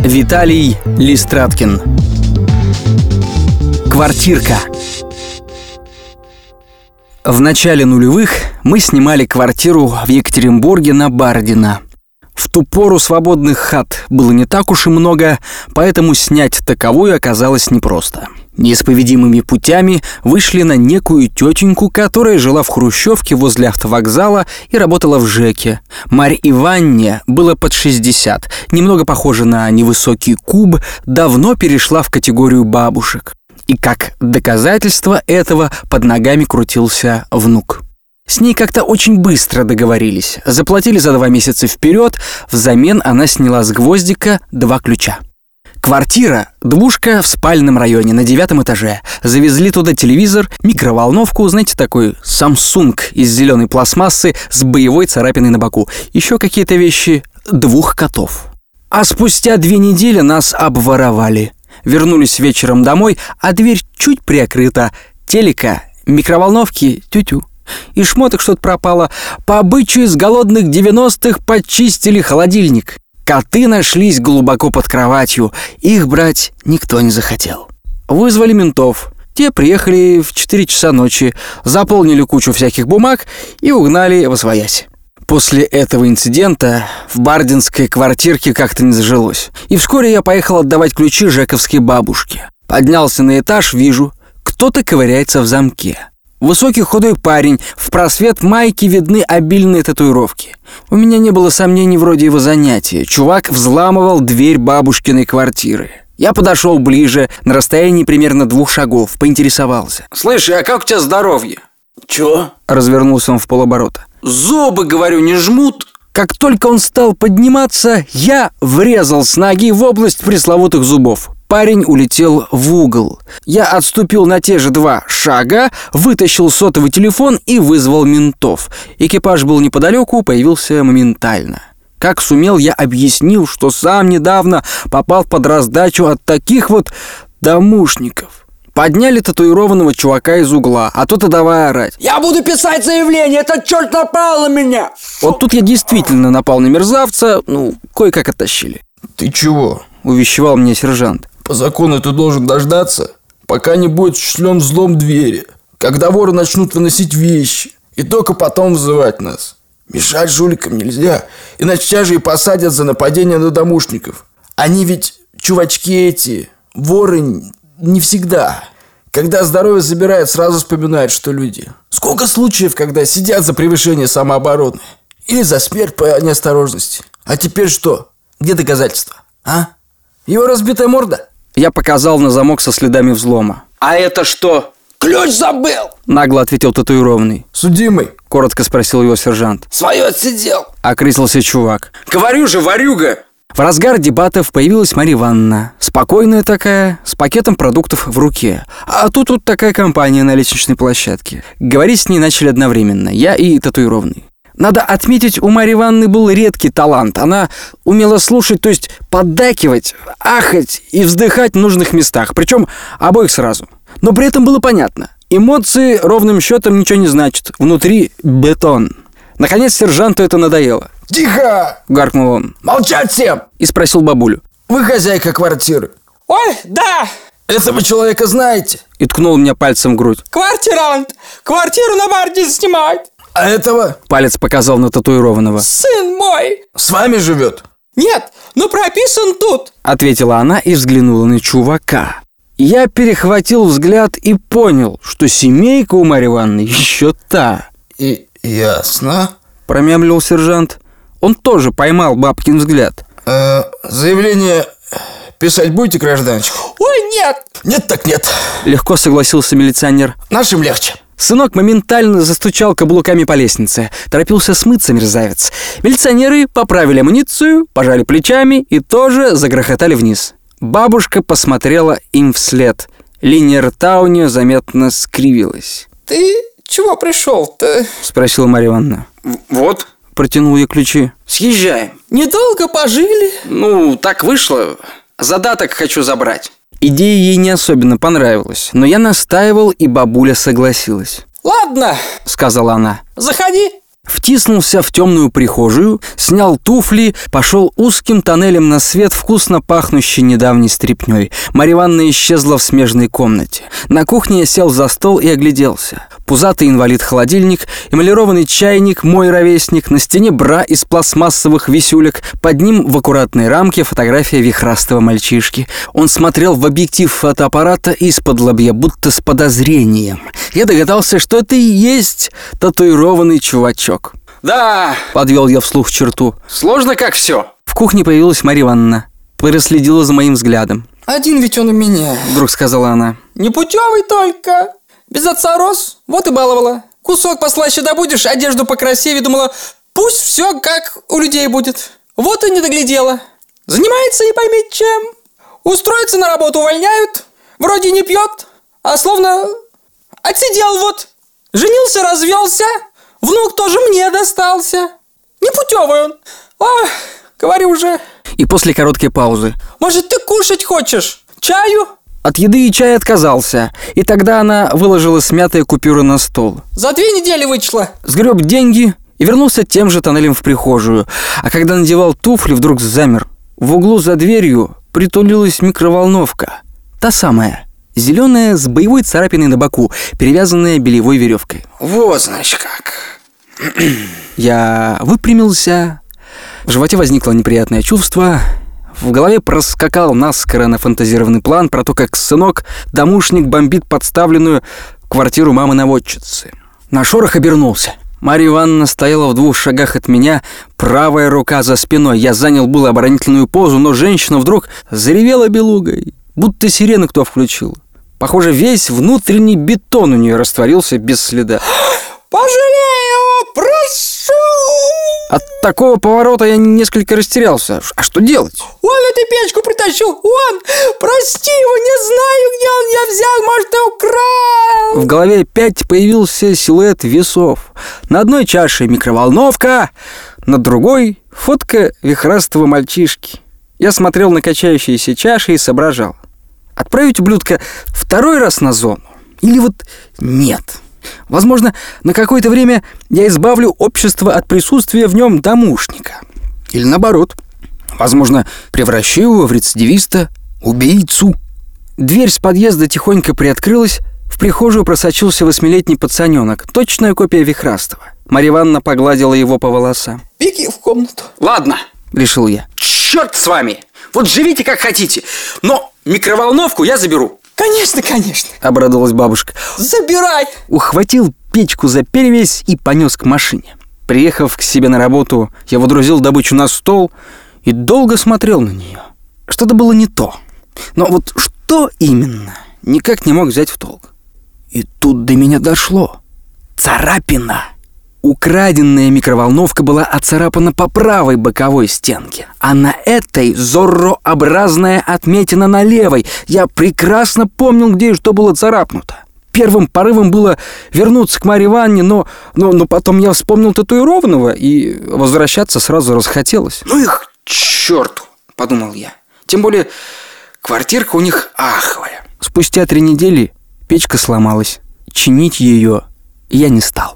Виталий Листраткин. Квартирка. В начале нулевых мы снимали квартиру в Екатеринбурге на Бардино. В ту пору свободных хат было не так уж и много, поэтому снять таковую оказалось непросто. Неисповедимыми путями вышли на некую тетеньку, которая жила в хрущевке возле автовокзала и работала в ЖЭКе. Марье Ивановне было под 60, немного похожа на невысокий куб, давно перешла в категорию бабушек. И как доказательство этого под ногами крутился внук. С ней как-то очень быстро договорились. Заплатили за 2 месяца вперед, взамен она сняла с гвоздика 2 ключа. Квартира, двушка в спальном районе на 9 этаже. Завезли туда телевизор, микроволновку, знаете, такой Samsung из зеленой пластмассы с боевой царапиной на боку. Еще какие-то вещи, 2 котов. А спустя 2 недели нас обворовали. Вернулись вечером домой, а дверь чуть приоткрыта. Телека, микроволновки, тю-тю. И шмоток что-то пропало. По обычаю с голодных 90-х почистили холодильник. Коты нашлись глубоко под кроватью. Их брать никто не захотел. Вызвали ментов. Те приехали в 4 часа ночи, заполнили кучу всяких бумаг и угнали восвоясь. После этого инцидента в бардинской квартирке как-то не зажилось. И вскоре я поехал отдавать ключи жековской бабушке. Поднялся на этаж, вижу, кто-то ковыряется в замке. Высокий худой парень, в просвет майки видны обильные татуировки. У меня не было сомнений вроде его занятия. Чувак взламывал дверь бабушкиной квартиры. Я подошел ближе, на расстоянии примерно 2 шагов, поинтересовался. «Слышь, а как у тебя здоровье?» «Чё?» — развернулся он в полоборота. «Зубы, говорю, не жмут?» Как только он стал подниматься, я врезал с ноги в область пресловутых зубов. Парень улетел в угол. Я отступил на те же 2 шага, вытащил сотовый телефон и вызвал ментов. Экипаж был неподалеку, появился моментально. Как сумел, я объяснил, что сам недавно попал под раздачу от таких вот домушников. Подняли татуированного чувака из угла, а тот и давай орать. «Я буду писать заявление, этот черт напал на меня!» Вот тут я действительно напал на мерзавца, кое-как оттащили. «Ты чего?» — увещевал меня сержант. «По закону ты должен дождаться, пока не будет осуществлен взлом двери, когда воры начнут выносить вещи, и только потом вызывать нас. Мешать жуликам нельзя, иначе тебя же и посадят за нападение на домушников. Они ведь, чувачки эти, воры не всегда. Когда здоровье забирают, сразу вспоминают, что люди. Сколько случаев, когда сидят за превышение самообороны или за смерть по неосторожности. А теперь что? Где доказательства? А? Его разбитая морда?» Я показал на замок со следами взлома. «А это что?» «Ключ забыл!» — нагло ответил татуированный. «Судимый?» — коротко спросил его сержант. «Свое отсидел!» — окрысился чувак. «Говорю же, ворюга!» В разгар дебатов появилась Марья Ивановна. Спокойная такая, с пакетом продуктов в руке. А тут такая компания на лестничной площадке. Говорить с ней начали одновременно, я и татуированный. Надо отметить, у Марьи Ивановны был редкий талант. Она умела слушать, то есть поддакивать, ахать и вздыхать в нужных местах. Причем обоих сразу. Но при этом было понятно. Эмоции ровным счетом ничего не значат. Внутри бетон. Наконец сержанту это надоело. «Тихо!» — гаркнул он. «Молчать всем!» И спросил бабулю. «Вы хозяйка квартиры?» «Ой, да!» «Этого человека знаете?» И ткнул меня пальцем в грудь. «Квартирант! Квартиру на Бардино снимает!» «А этого?» — палец показал на татуированного. «Сын мой!» «С вами живет?» «Нет, но прописан тут!» — ответила она и взглянула на чувака. Я перехватил взгляд и понял, что семейка у Марьи Ивановны еще та. «И ясно», — промямлил сержант. Он тоже поймал бабкин взгляд. «Заявление писать будете, гражданочка?» «Ой, нет!» «Нет так нет», — легко согласился милиционер. «Нашим легче». Сынок моментально застучал каблуками по лестнице. Торопился смыться мерзавец. Милиционеры поправили амуницию, пожали плечами и тоже загрохотали вниз. Бабушка посмотрела им вслед. Линия рта у нее заметно скривилась. «Ты чего пришел-то?» — спросила Марья Ивановна. «Вот», — протянул ей ключи. «Съезжаем». «Недолго пожили?» Так вышло. Задаток хочу забрать». Идея ей не особенно понравилась, но я настаивал, и бабуля согласилась. «Ладно», — сказала она. «заходи». Втиснулся в темную прихожую, снял туфли, пошел узким тоннелем на свет, вкусно пахнущий недавней стряпнёй. Марья Ивановна исчезла в смежной комнате. На кухне я сел за стол и огляделся. Пузатый инвалид-холодильник, эмалированный чайник, мой ровесник, на стене бра из пластмассовых висюлек, под ним в аккуратной рамке фотография вихрастого мальчишки. Он смотрел в объектив фотоаппарата исподлобья, будто с подозрением. Я догадался, что это и есть татуированный чувачок. «Да», — подвел я вслух черту, — «сложно как все». В кухне появилась Марья Ивановна. Проследила за моим взглядом. Один ведь он у меня. Вдруг сказала она. Непутевый только. Без отца рос, вот и баловала. Кусок послаще добудешь, одежду покрасивее, думала, пусть все как у людей будет. Вот и не доглядела. Занимается не пойми чем. Устроится на работу увольняют. Вроде не пьет, а словно отсидел вот. Женился, развелся. Внук тоже мне достался. Непутевый он. Говорю же. И после короткой паузы. Может, ты кушать хочешь? Чаю? От еды и чая отказался. И тогда она выложила смятые купюры на стол. За 2 недели вычла. Сгреб деньги и вернулся тем же тоннелем в прихожую. А когда надевал туфли, вдруг замер. В углу за дверью притулилась микроволновка. Та самая. Зеленая, с боевой царапиной на боку, перевязанная бельевой веревкой. Вот, значит, как. Я выпрямился. В животе возникло неприятное чувство. В голове проскакал наскоро нафантазированный план про то, как сынок-домушник бомбит подставленную квартиру мамы-наводчицы. На шорох обернулся. Марья Ивановна стояла в 2 шагах от меня, правая рука за спиной. Я занял было оборонительную позу, но женщина вдруг заревела белугой, будто сирену кто включил. Похоже, весь внутренний бетон у нее растворился без следа. Пожалею, прошу! От такого поворота я несколько растерялся. А что делать? Он эту печку притащил, он! Прости его, не знаю, где он ее взял, может, и украл! В голове опять появился силуэт весов. На одной чаше микроволновка, на другой фотка вихрастого мальчишки. Я смотрел на качающиеся чаши и соображал. Отправить ублюдка 2 раз на зону? Или вот нет? Возможно, на какое-то время я избавлю общество от присутствия в нем домушника. Или наоборот. Возможно, превращу его в рецидивиста, убийцу. Дверь с подъезда тихонько приоткрылась. В прихожую просочился 8-летний пацаненок. Точная копия вихрастого. Марья Ивановна погладила его по волосам. Беги в комнату. Ладно, решил я. Черт с вами! Вот живите как хотите. Но микроволновку я заберу. Конечно, конечно. Обрадовалась бабушка. Забирай. Ухватил печку за перевязь и понес к машине. Приехав к себе на работу, я водрузил добычу на стол и долго смотрел на нее. Что-то было не то. Но вот что именно, никак не мог взять в толк. И тут до меня дошло. Царапина. Украденная микроволновка была оцарапана по правой боковой стенке, а на этой зоррообразная отметина на левой. Я прекрасно помнил, где и что было царапнуто. Первым порывом было вернуться к Марье Ивановне, но потом я вспомнил татуированного, и возвращаться сразу расхотелось. «Ну их к черту!» – подумал я. Тем более квартирка у них аховая. Спустя 3 недели печка сломалась. Чинить ее я не стал.